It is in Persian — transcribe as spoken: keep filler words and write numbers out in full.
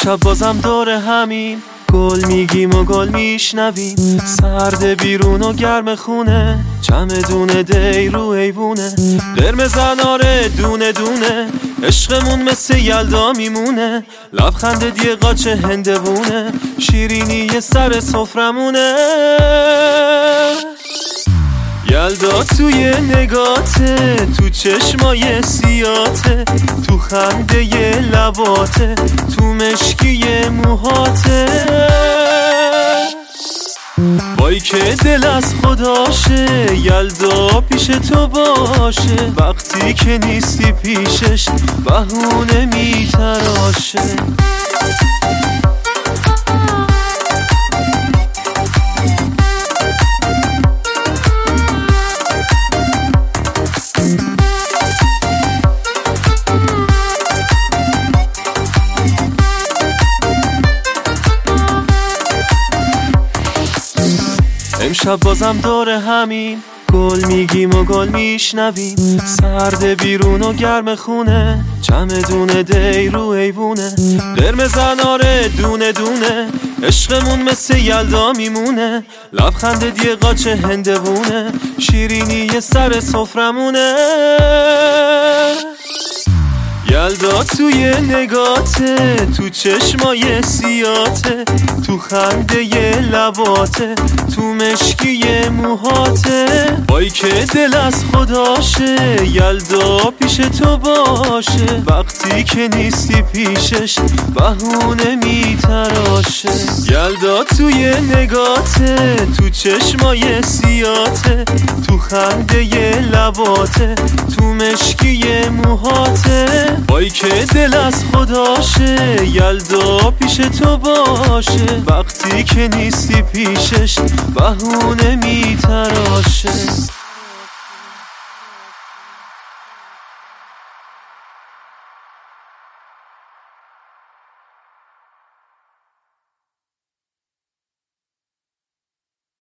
امشب بازم دور همین گل میگیم و گل میشنویم، سرد بیرون و گرم خونه، چمدون دی رو ایوونه، قرمز اناره دونه دونه، عشقمون مثل یلدا میمونه، لبخندت یه قاچ هندوونه، شیرینی یه سر سفرمونه. یلدا توی نگاته، تو چشمای سیاته، تو خنده ی لباته، تو مشکی موهاته، وای که دل از خداشه یلدا پیش تو باشه، وقتی که نیستی پیشش بهونه میتراشه. امشب بازم دور همین گل میگیم و گل میشنویم، سرد بیرون و گرم خونه، چمدون دی رو ایوونه، قرمز اناره دونه دونه، عشقمون مثل یلدا میمونه، لبخندت یه قاچ هندوونه، شیرینی یه سر سفرمونه. یلدا توی نگاته، تو چشمای سیاته، تو خنده ی لباته، تو مشکی موهاته، وای که دل از خداشه یلدا پیش تو باشه، وقتی که نیستی پیشش بهونه میتراشه. یلدا توی نگاته، تو چشمای سیاته، تو خنده ی لباته، تو مشکی موهاته، وای که دل از خداشه یلدا پیش تو باشه، وقتی که نیستی پیشش بهونه میتراشه.